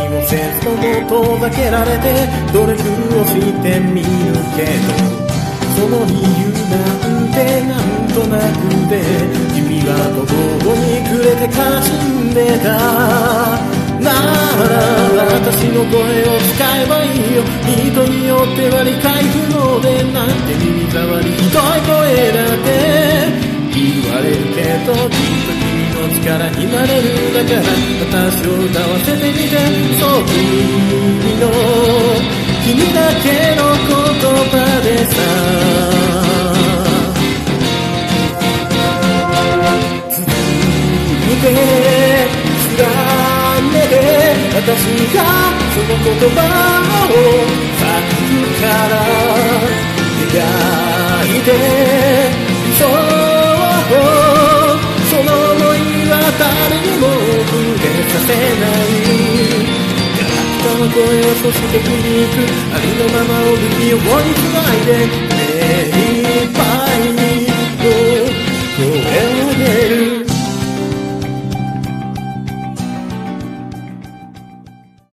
をせずとも遠ざけられて努力をしてみるけど、その理由なんてなんとなくで君は心に暮れて悲しんでた。なら私の声を使えばいいよ。人によっては理解不能でなんて耳障りひどい声だって言われるけど、きっと君の力になれる。だから私を歌わせてみて。そう君だけの言葉でさ、続いて連ねて私がその言葉を咲くから描いて、その想いは誰にも触れさせない。ガラクタの声をそして振り行くありのままを不器用につないで目いっぱいに